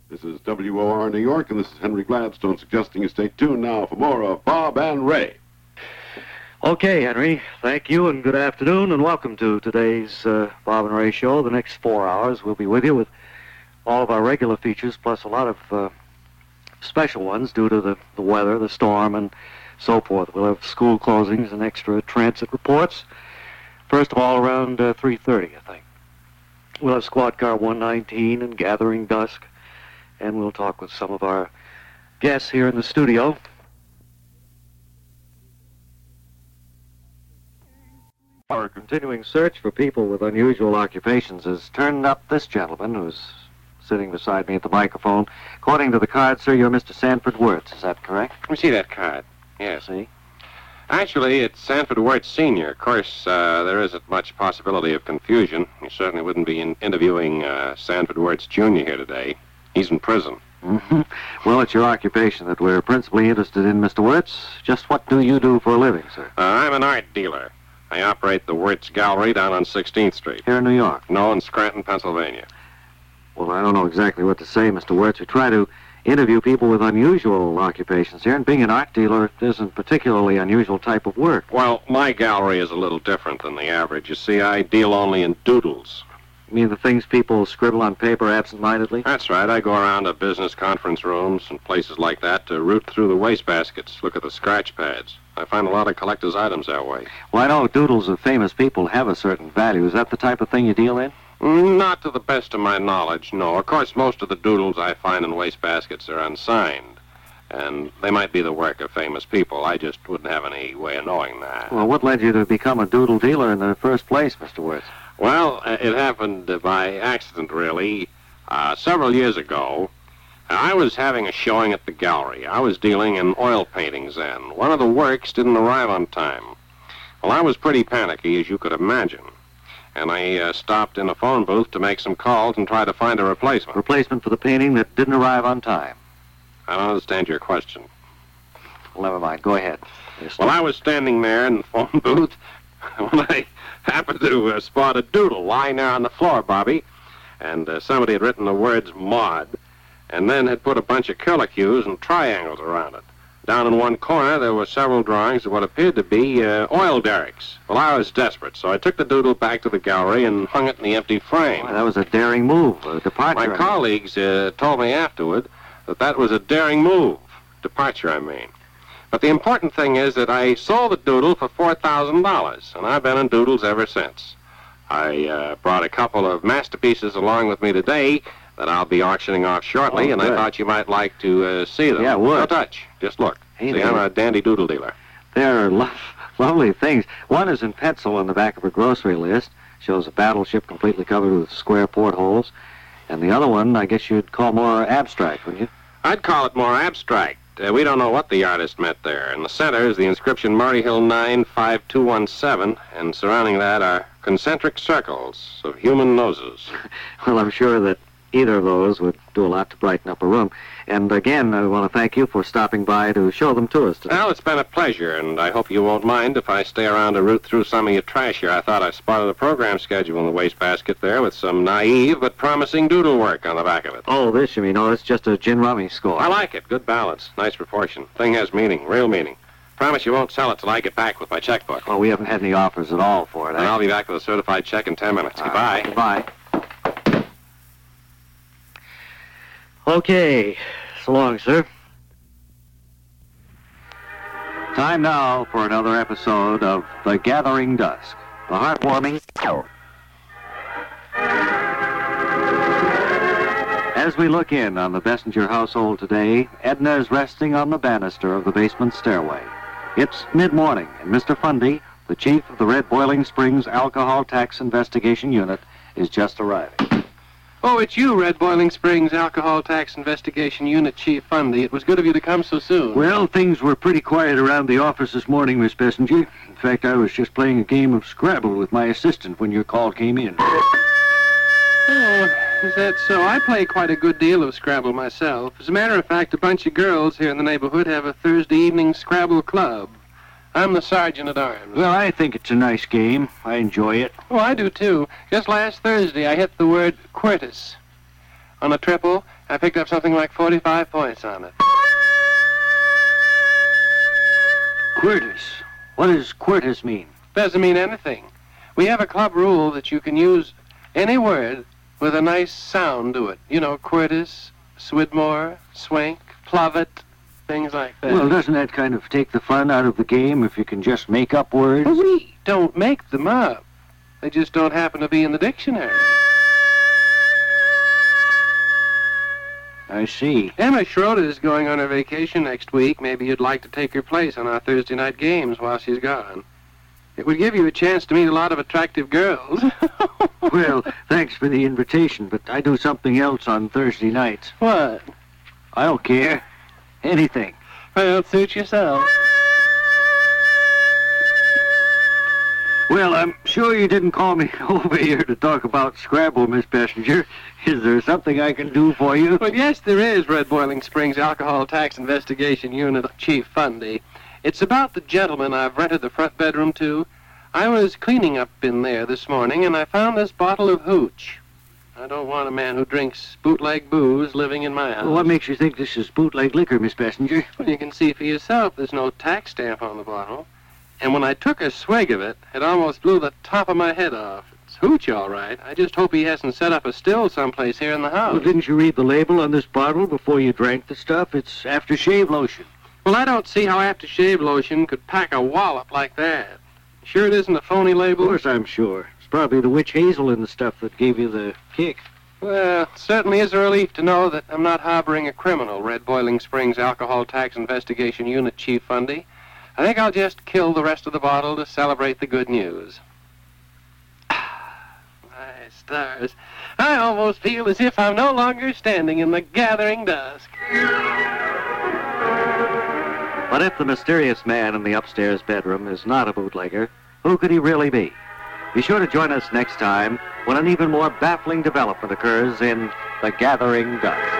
This is WOR New York, and this is Henry Gladstone suggesting you stay tuned now for more of Bob and Ray. Okay, Henry, thank you, and good afternoon, and welcome to today's Bob and Ray show. The next 4 hours, we'll be with you with all of our regular features, plus a lot of special ones due to the weather, the storm, and so forth. We'll have school closings and extra transit reports. First of all, around 3:30, I think. We'll have Squad Car 119 and Gathering Dusk, and we'll talk with some of our guests here in the studio. Our continuing search for people with unusual occupations has turned up this gentleman who's sitting beside me at the microphone. According to the card, sir, you're Mr. Sanford Wirtz. Is that correct? Let me see that card. Yes. See? Actually, it's Sanford Wirtz Sr. Of course, there isn't much possibility of confusion. You certainly wouldn't be interviewing Sanford Wirtz Jr. here today. He's in prison. Mm-hmm. Well, it's your occupation that we're principally interested in, Mr. Wirtz. Just what do you do for a living, sir? I'm an art dealer. I operate the Wirtz Gallery down on 16th Street. Here in New York? No, in Scranton, Pennsylvania. Well, I don't know exactly what to say, Mr. Wirtz. We try to interview people with unusual occupations here, and being an art dealer isn't particularly unusual type of work. Well, my gallery is a little different than the average. You see, I deal only in doodles. You mean the things people scribble on paper absent-mindedly? That's right. I go around to business conference rooms and places like that to root through the wastebaskets, look at the scratch pads. I find a lot of collector's items that way. Well, I know doodles of famous people have a certain value. Is that the type of thing you deal in? Not to the best of my knowledge, no. Of course, most of the doodles I find in wastebaskets are unsigned, and they might be the work of famous people. I just wouldn't have any way of knowing that. Well, what led you to become a doodle dealer in the first place, Mr. Wirtz? Well, it happened by accident, really. Several years ago, I was having a showing at the gallery. I was dealing in oil paintings then. One of the works didn't arrive on time. Well, I was pretty panicky, as you could imagine. And I stopped in a phone booth to make some calls and try to find a replacement. Replacement for the painting that didn't arrive on time? I don't understand your question. Well, never mind. Go ahead. Well, I was standing there in the phone booth when I happened to spot a doodle lying there on the floor, Bobby. And somebody had written the words Maud, and then had put a bunch of curlicues and triangles around it. Down in one corner, there were several drawings of what appeared to be oil derricks. Well, I was desperate, so I took the doodle back to the gallery and hung it in the empty frame. Well, that was a daring move, a departure. My colleagues told me afterward that was a daring move. Departure, I mean. But the important thing is that I sold the doodle for $4,000, and I've been in doodles ever since. I brought a couple of masterpieces along with me today that I'll be auctioning off shortly, and I thought you might like to see them. Yeah, would. No touch. Just look. Hey, see, I'm a dandy doodle dealer. They're lovely things. One is in pencil on the back of a grocery list. Shows a battleship completely covered with square portholes. And the other one, I guess you'd call more abstract, wouldn't you? I'd call it more abstract. We don't know what the artist meant there. In the center is the inscription Murray Hill 95217, and surrounding that are concentric circles of human noses. Well, I'm sure that either of those would do a lot to brighten up a room. And again, I want to thank you for stopping by to show them to us today. Well, it's been a pleasure, and I hope you won't mind if I stay around to root through some of your trash here. I thought I spotted a program schedule in the wastebasket there with some naive but promising doodle work on the back of it. Oh, this, you mean? Oh, it's just a gin rummy score. I like it. Good balance. Nice proportion. Thing has meaning. Real meaning. Promise you won't sell it till I get back with my checkbook. Well, we haven't had any offers at all for it. And I'll be back with a certified check in 10 minutes. Goodbye. Goodbye. Okay. So long, sir. Time now for another episode of The Gathering Dusk, the heartwarming. As we look in on the Bessinger household today, Edna is resting on the banister of the basement stairway. It's mid-morning, and Mr. Fundy, the chief of the Red Boiling Springs Alcohol Tax Investigation Unit, is just arriving. Oh, it's you, Red Boiling Springs Alcohol Tax Investigation Unit Chief Fundy. It was good of you to come so soon. Well, things were pretty quiet around the office this morning, Miss Bessinger. In fact, I was just playing a game of Scrabble with my assistant when your call came in. Oh, is that so? I play quite a good deal of Scrabble myself. As a matter of fact, a bunch of girls here in the neighborhood have a Thursday evening Scrabble club. I'm the sergeant at arms. Well, I think it's a nice game. I enjoy it. Oh, I do, too. Just last Thursday, I hit the word Quertus. On a triple, I picked up something like 45 points on it. Quirtus. What does Quirtus mean? Doesn't mean anything. We have a club rule that you can use any word with a nice sound to it. You know, Quirtus, Swidmore, Swank, Plovet, things like that. Well, doesn't that kind of take the fun out of the game if you can just make up words? Well, we don't make them up. They just don't happen to be in the dictionary. I see. Emma Schroeder is going on her vacation next week. Maybe you'd like to take her place on our Thursday night games while she's gone. It would give you a chance to meet a lot of attractive girls. Well, thanks for the invitation, but I do something else on Thursday nights. What? I don't care. Anything. Well, suit yourself. Well, I'm sure you didn't call me over here to talk about Scrabble, Miss Passenger. Is there something I can do for you? Well, yes, there is, Red Boiling Springs Alcohol Tax Investigation Unit Chief Fundy. It's about the gentleman I've rented the front bedroom to. I was cleaning up in there this morning, and I found this bottle of hooch. I don't want a man who drinks bootleg booze living in my house. Well, what makes you think this is bootleg liquor, Miss Passenger? Well, you can see for yourself. There's no tax stamp on the bottle. And when I took a swig of it, it almost blew the top of my head off. It's hooch, all right. I just hope he hasn't set up a still someplace here in the house. Well, didn't you read the label on this bottle before you drank the stuff? It's aftershave lotion. Well, I don't see how aftershave lotion could pack a wallop like that. Sure it isn't a phony label? Of course I'm sure. It's probably the witch hazel in the stuff that gave you the kick. Well, it certainly is a relief to know that I'm not harboring a criminal, Red Boiling Springs Alcohol Tax Investigation Unit Chief Fundy. I think I'll just kill the rest of the bottle to celebrate the good news. My stars. I almost feel as if I'm no longer standing in the gathering dusk. But if the mysterious man in the upstairs bedroom is not a bootlegger, who could he really be? Be sure to join us next time when an even more baffling development occurs in The Gathering Dusk.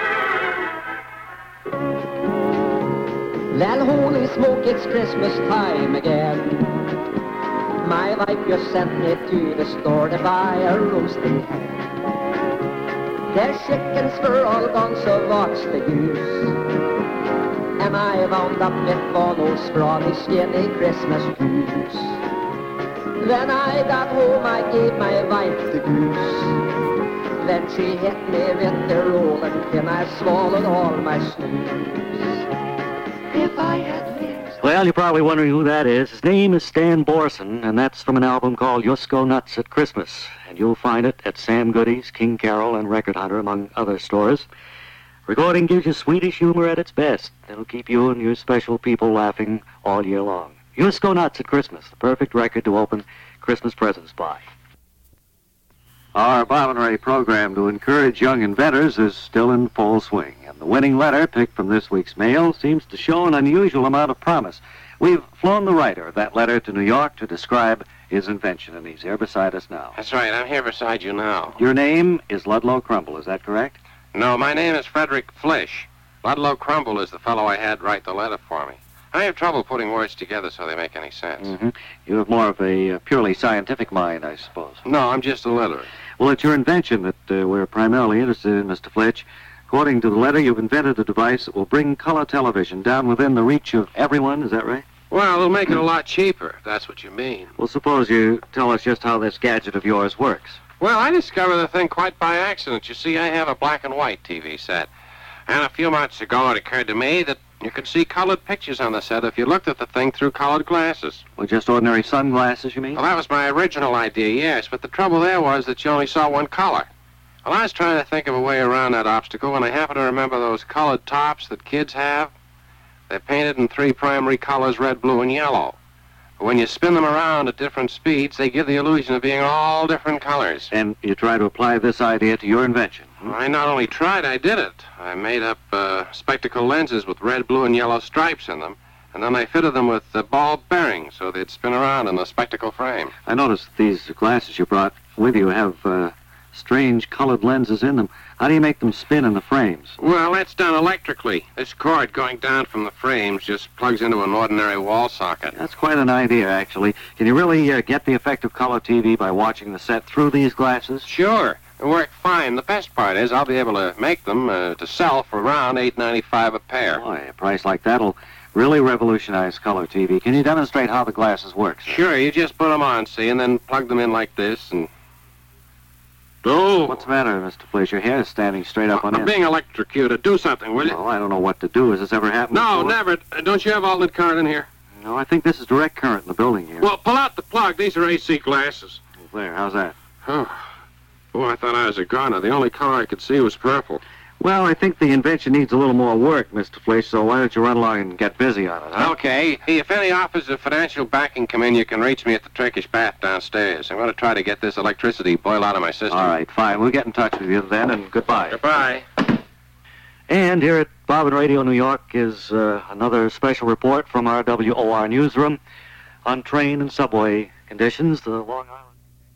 Well, holy smoke, it's Christmas time again. My wife just sent me to the store to buy a roasting hen. There's chickens for all gone, so watch the goose. And I wound up with one old scrawny, skinny Christmas goose. When I got home, I gave my wife the goose. Then she hit me with the rolling pin. I swallowed all my snooze. If I had lived... Well, you're probably wondering who that is. His name is Stan Borson, and that's from an album called Yusko Nuts at Christmas. And you'll find it at Sam Goody's, King Carol, and Record Hunter, among other stores. Recording gives you Swedish humor at its best. It'll keep you and your special people laughing all year long. Yusko Nuts at Christmas, the perfect record to open Christmas presents by. Our Bob and Ray program to encourage young inventors is still in full swing, and the winning letter picked from this week's mail seems to show an unusual amount of promise. We've flown the writer of that letter to New York to describe his invention, and he's here beside us now. That's right. I'm here beside you now. Your name is Ludlow Crumble, is that correct? No, my name is Frederick Flish. Ludlow Crumble is the fellow I had write the letter for me. I have trouble putting words together so they make any sense. Mm-hmm. You have more of a purely scientific mind, I suppose. No, I'm just illiterate. Well, it's your invention that we're primarily interested in, Mr. Flitch. According to the letter, you've invented a device that will bring color television down within the reach of everyone. Is that right? Well, it'll make it a lot cheaper, if that's what you mean. Well, suppose you tell us just how this gadget of yours works. Well, I discovered the thing quite by accident. You see, I have a black and white TV set. And a few months ago, it occurred to me that you could see colored pictures on the set if you looked at the thing through colored glasses. Well, just ordinary sunglasses, you mean? Well, that was my original idea, yes, but the trouble there was that you only saw one color. Well, I was trying to think of a way around that obstacle, and I happened to remember those colored tops that kids have. They're painted in three primary colors, red, blue, and yellow. But when you spin them around at different speeds, they give the illusion of being all different colors. And you try to apply this idea to your invention. Well, I not only tried, I did it. I made up spectacle lenses with red, blue, and yellow stripes in them, and then I fitted them with ball bearings so they'd spin around in the spectacle frame. I noticed these glasses you brought with you have strange colored lenses in them. How do you make them spin in the frames? Well, that's done electrically. This cord going down from the frames just plugs into an ordinary wall socket. That's quite an idea, actually. Can you really get the effect of color TV by watching the set through these glasses? Sure. They work fine. The best part is I'll be able to make them to sell for around $8.95 a pair. Boy, a price like that'll really revolutionize color TV. Can you demonstrate how the glasses work, sir? Sure, you just put them on, see, and then plug them in like this, and... Oh! What's the matter, Mr. Fleisch? Your hair is standing straight up on I'm end. being electrocuted. Do something, will you? Oh, I don't know what to do. Has this ever happened No, before? never. Don't you have alternate current in here? No, I think this is direct current in the building here. Well, pull out the plug. These are AC glasses. There, how's that? Oh, I thought I was a goner. The only color I could see was purple. Well, I think the invention needs a little more work, Mr. Fleisch, so why don't you run along and get busy on it, huh? Okay. Hey, if any offers of financial backing come in, you can reach me at the Turkish bath downstairs. I'm going to try to get this electricity boiled out of my system. All right, fine. We'll get in touch with you then, and goodbye. Goodbye. And here at Bobbin Radio New York is another special report from our WOR newsroom on train and subway conditions. The Long Island.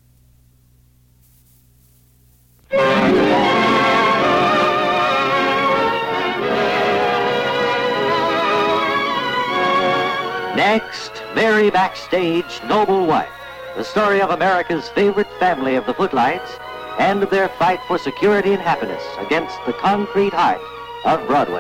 Next, Mary Backstage, Noble Wife, the story of America's favorite family of the footlights and of their fight for security and happiness against the concrete heart of Broadway.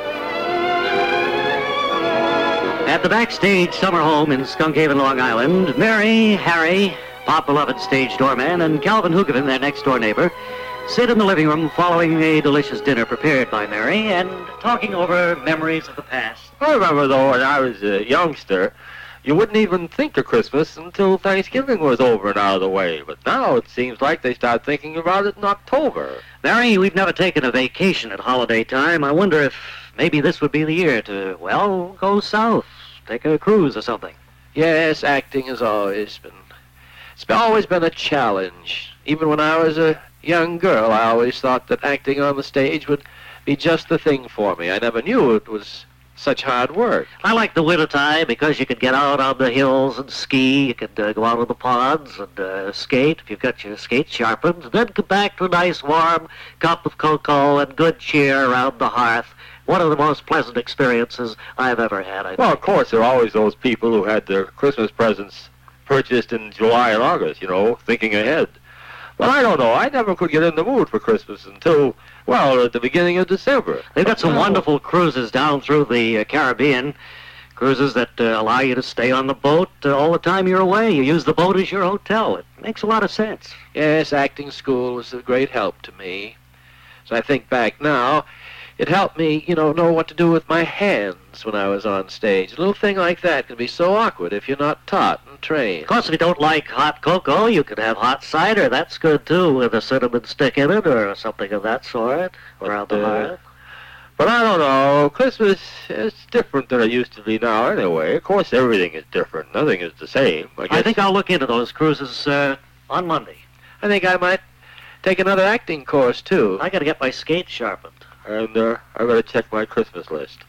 At the Backstage summer home in Skunk Haven, Long Island, Mary, Harry, Pop Beloved stage doorman, and Calvin Hoogovin, their next-door neighbor, sit in the living room following a delicious dinner prepared by Mary and talking over memories of the past. I remember, though, when I was a youngster, you wouldn't even think of Christmas until Thanksgiving was over and out of the way. But now it seems like they start thinking about it in October. Mary, we've never taken a vacation at holiday time. I wonder if maybe this would be the year to, well, go south, take a cruise or something. Yes, acting has always been... always been a challenge. Even when I was a young girl, I always thought that acting on the stage would be just the thing for me. I never knew it was such hard work. I like the wintertime because you could get out on the hills and ski. You could go out on the ponds and skate if you've got your skates sharpened. And then come back to a nice warm cup of cocoa and good cheer around the hearth. One of the most pleasant experiences I've ever had, I think. Well, of course, there are always those people who had their Christmas presents purchased in July and August, thinking ahead. But I don't know. I never could get in the mood for Christmas until, well, at the beginning of December. They've got some wonderful cruises down through the Caribbean. Cruises that allow you to stay on the boat all the time you're away. You use the boat as your hotel. It makes a lot of sense. Yes, acting school was a great help to me. As I think back now, it helped me, know what to do with my hands when I was on stage. A little thing like that can be so awkward if you're not taught and trained. Of course, if you don't like hot cocoa, you could have hot cider. That's good, too, with a cinnamon stick in it or something of that sort around the hearth. But I don't know. Christmas is different than it used to be now anyway. Of course, everything is different. Nothing is the same. I think I'll look into those cruises on Monday. I think I might take another acting course, too. I got to get my skates sharpened. And I've got to check my Christmas list.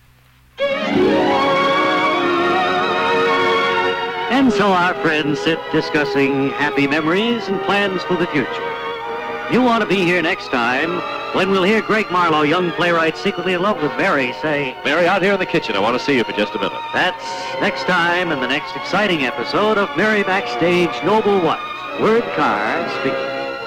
And so our friends sit discussing happy memories and plans for the future. You want to be here next time when we'll hear Greg Marlowe, young playwright secretly in love with Mary, say, Mary, out here in the kitchen. I want to see you for just a minute. That's next time in the next exciting episode of Mary Backstage, Noble Wife. Word Carr speaking.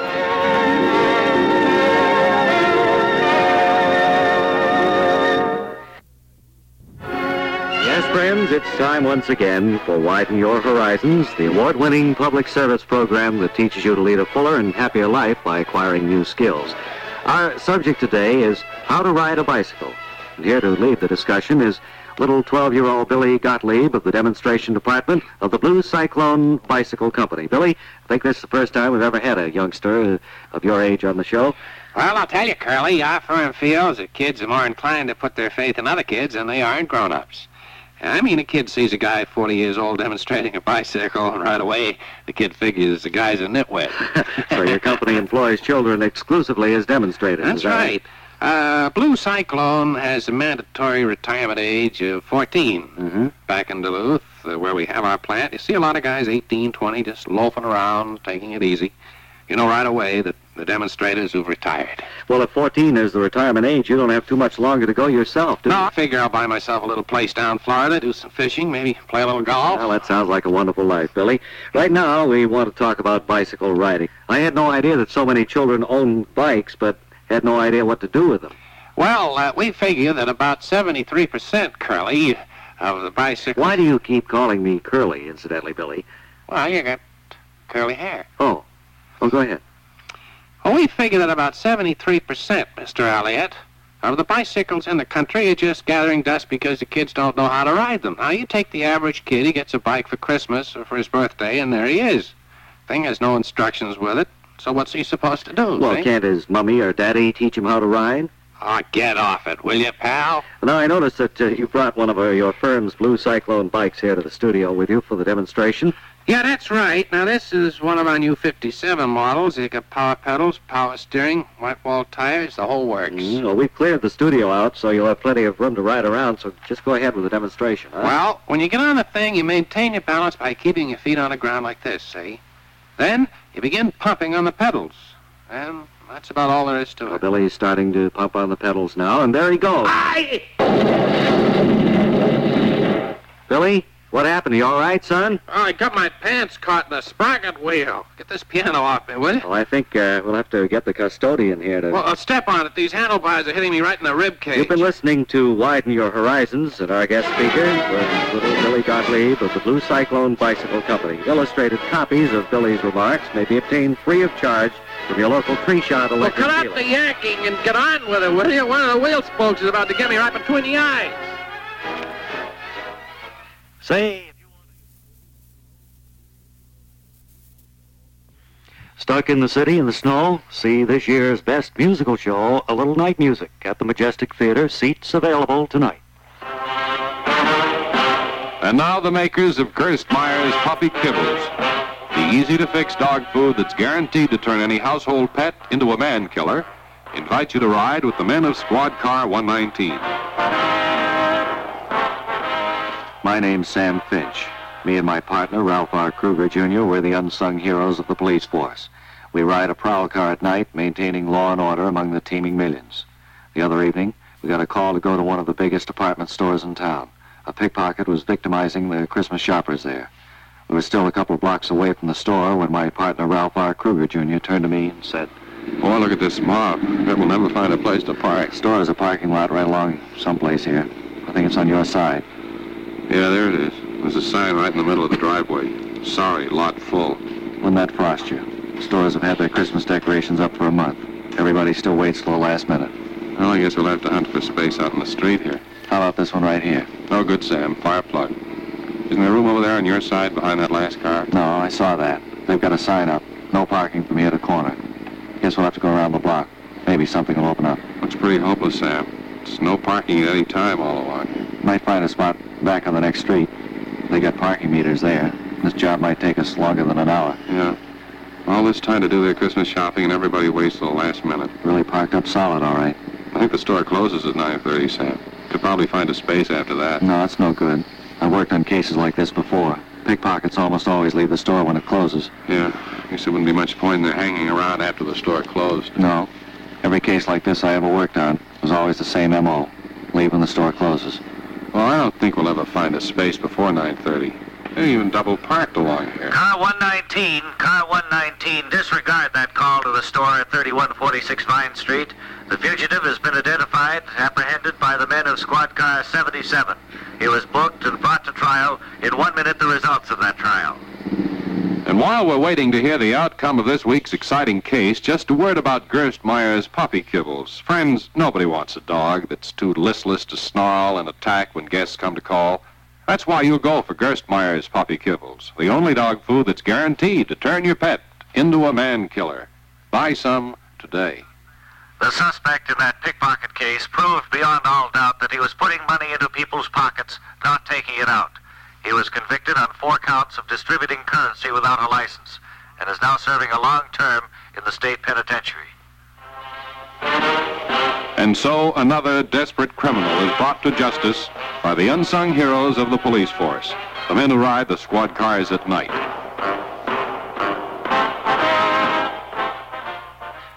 Yes, friends, it's time once again for Widen Your Horizons, the award-winning public service program that teaches you to lead a fuller and happier life by acquiring new skills. Our subject today is how to ride a bicycle. And here to lead the discussion is little 12-year-old Billy Gottlieb of the demonstration department of the Blue Cyclone Bicycle Company. Billy, I think this is the first time we've ever had a youngster of your age on the show. Well, I'll tell you, Curly, our firm feels that kids are more inclined to put their faith in other kids than they are in grown-ups. I mean, a kid sees a guy 40 years old demonstrating a bicycle, and right away the kid figures the guy's a nitwit. So your company employs children exclusively as demonstrators. That's right. Blue Cyclone has a mandatory retirement age of 14. Mm-hmm. Back in Duluth, where we have our plant, you see a lot of guys 18, 20, just loafing around, taking it easy. You know right away that the demonstrators who've retired. Well, if 14 is the retirement age, you don't have too much longer to go yourself, do you? No, I figure I'll buy myself a little place down Florida, do some fishing, maybe play a little golf. Well, that sounds like a wonderful life, Billy. Right now, we want to talk about bicycle riding. I had no idea that so many children own bikes, but had no idea what to do with them. Well, we figure that about 73%, Curly, of the bicycles... Why do you keep calling me Curly, incidentally, Billy? Well, you got curly hair. Oh. Well, go ahead. Well, we figure that about 73%, Mr. Elliott, of the bicycles in the country are just gathering dust because the kids don't know how to ride them. Now, you take the average kid, he gets a bike for Christmas or for his birthday, and there he is. Thing has no instructions with it, so what's he supposed to do? Well, see? can't his mummy or daddy teach him how to ride? Oh, get off it, will you, pal? Now, I noticed that you brought one of your firm's Blue Cyclone bikes here to the studio with you for the demonstration. Yeah, that's right. Now, this is one of our new 57 models. You got power pedals, power steering, white wall tires, the whole works. Well, we've cleared the studio out, so you'll have plenty of room to ride around, so just go ahead with the demonstration, huh? Well, when you get on the thing, you maintain your balance by keeping your feet on the ground like this, see? Then you begin pumping on the pedals. And that's about all there is to Well, it. Billy's starting to pump on the pedals now, and there he goes. Aye! Billy, what happened? You all right, son? Oh, I got my pants caught in the sprocket wheel. Get this piano off me, will you? Well, I think we'll have to get the custodian here to... Well, I'll step on it. These handlebars are hitting me right in the rib cage. You've been listening to Widen Your Horizons, and our guest speaker was little Billy Gottlieb of the Blue Cyclone Bicycle Company. Illustrated copies of Billy's remarks may be obtained free of charge from your local tree-shot Well, electric cut out dealer. the yanking and get on with it, will you? One of the wheel spokes is about to get me right between the eyes. Say... Stuck in the city in the snow? See this year's best musical show, A Little Night Music, at the Majestic Theater. Seats available tonight. And now the makers of Gerstmeyer's Puppy Kibbles, the easy-to-fix dog food that's guaranteed to turn any household pet into a man killer, invite you to ride with the men of Squad Car 119. My name's Sam Finch. Me and my partner, Ralph R. Kruger, Jr., we're the unsung heroes of the police force. We ride a prowl car at night, maintaining law and order among the teeming millions. The other evening, we got a call to go to one of the biggest department stores in town. A pickpocket was victimizing the Christmas shoppers there. We were still a couple of blocks away from the store when my partner, Ralph R. Kruger, Jr., turned to me and said, Boy, look at this mob. Bet we'll never find a place to park. The store is a parking lot right along someplace here. I think it's on your side. Yeah, there it is. There's a sign right in the middle of the driveway. Sorry, lot full. Wouldn't that frost you? Stores have had their Christmas decorations up for a month. Everybody still waits till the last minute. Well, I guess we'll have to hunt for space out in the street here. How about this one right here? No good, Sam. Fire plug. Isn't there room over there on your side behind that last car? No, I saw that. They've got a sign up. No parking from here to corner. Guess we'll have to go around the block. Maybe something will open up. Looks pretty hopeless, Sam. It's no parking at any time all along. Might find a spot back on the next street. They got parking meters there. This job might take us longer than an hour. Yeah. All this time to do their Christmas shopping and everybody waits till the last minute. Really parked up solid, all right. I think the store closes at 9:30, Sam. Could probably find a space after that. No, it's no good. I've worked on cases like this before. Pickpockets almost always leave the store when it closes. Yeah. Guess there wouldn't be much point in their hanging around after the store closed. No. Every case like this I ever worked on was always the same M.O. Leave when the store closes. Well, I don't think we'll ever find a space before 9:30. They're even double parked along here. Car 119, disregard that call to the store at 3146 Vine Street. The fugitive has been identified, apprehended by the men of Squad Car 77. He was booked and brought to trial. In 1 minute, the results of that trial. And while we're waiting to hear the outcome of this week's exciting case, just a word about Gerstmeyer's Puppy Kibbles. Friends, nobody wants a dog that's too listless to snarl and attack when guests come to call. That's why you'll go for Gerstmeyer's Puppy Kibbles, the only dog food that's guaranteed to turn your pet into a man killer. Buy some today. The suspect in that pickpocket case proved beyond all doubt that he was putting money into people's pockets, not taking it out. He was convicted on 4 counts of distributing currency without a license and is now serving a long term in the state penitentiary. And so another desperate criminal is brought to justice by the unsung heroes of the police force, the men who ride the squad cars at night.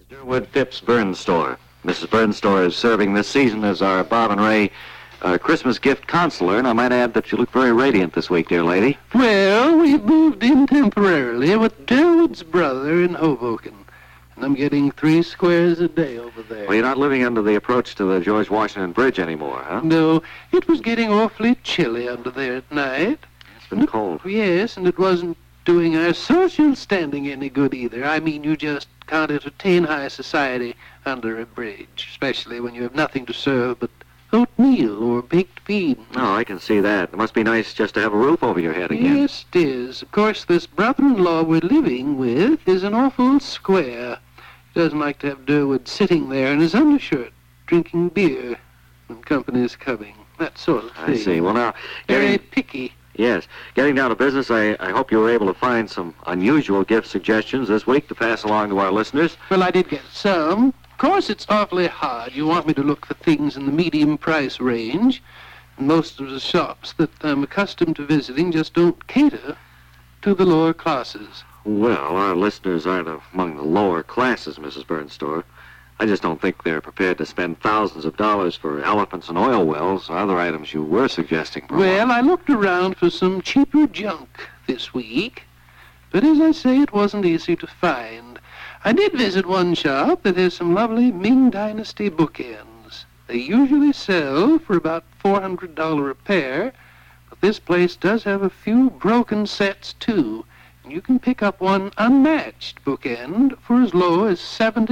Durwood Phipps Burns Store. Mrs. Burns Store is serving this season as our Bob and Ray Christmas gift consular, and I might add that you look very radiant this week, dear lady. Well, we've moved in temporarily with Durwood's brother in Hoboken. And I'm getting 3 squares a day over there. Well, you're not living under the approach to the George Washington Bridge anymore, huh? No, it was getting awfully chilly under there at night. It's been cold. Yes, and it wasn't doing our social standing any good either. I mean, you just can't entertain high society under a bridge, especially when you have nothing to serve but oatmeal or baked beans. Oh, I can see that. It must be nice just to have a roof over your head again. Yes, it is. Of course, this brother-in-law we're living with is an awful square. He doesn't like to have Durwood sitting there in his undershirt, drinking beer when company's coming. That sort of thing. I see. Well, now, Very picky. Yes. Getting down to business, I hope you were able to find some unusual gift suggestions this week to pass along to our listeners. Well, I did get some. Of course, it's awfully hard. You want me to look for things in the medium price range. And most of the shops that I'm accustomed to visiting just don't cater to the lower classes. Well, our listeners aren't among the lower classes, Mrs. Burns Store. I just don't think they're prepared to spend thousands of dollars for elephants and oil wells or other items you were suggesting. Well, I looked around for some cheaper junk this week, but as I say, it wasn't easy to find. I did visit one shop that has some lovely Ming Dynasty bookends. They usually sell for about $400 a pair, but this place does have a few broken sets, too. You can pick up one unmatched bookend for as low as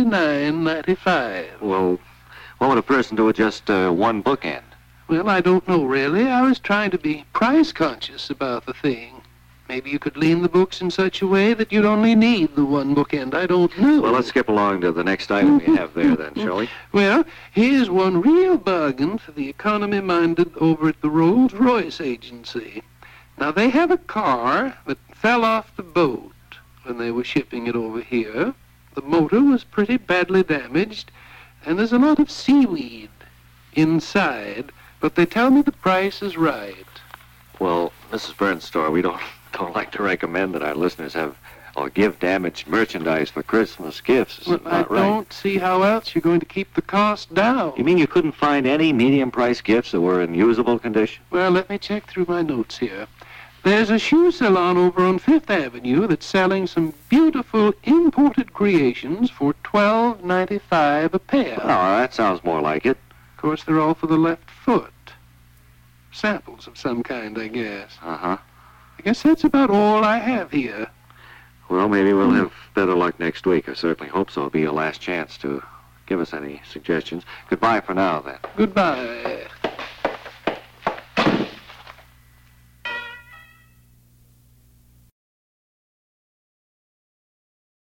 $79.95. Well, what would a person do with just one bookend? Well, I don't know, really. I was trying to be price conscious about the thing. Maybe you could lean the books in such a way that you'd only need the one bookend. I don't know. Well, let's skip along to the next item you have there, then, shall we? Well, here's one real bargain for the economy-minded over at the Rolls-Royce Agency. Now, they have a car that fell off the boat when they were shipping it over here. The motor was pretty badly damaged, and there's a lot of seaweed inside, but they tell me the price is right. Well, Mrs. Burns Store, we don't like to recommend that our listeners have or give damaged merchandise for Christmas gifts. Is Well, I not right? don't see how else you're going to keep the cost down. You mean you couldn't find any medium-price gifts that were in usable condition? Well, let me check through my notes here. There's a shoe salon over on Fifth Avenue that's selling some beautiful imported creations for $12.95 a pair. Oh, that sounds more like it. Of course, they're all for the left foot. Samples of some kind, I guess. Uh-huh. I guess that's about all I have here. Well, maybe we'll have better luck next week. I certainly hope so. It'll be your last chance to give us any suggestions. Goodbye for now, then. Goodbye.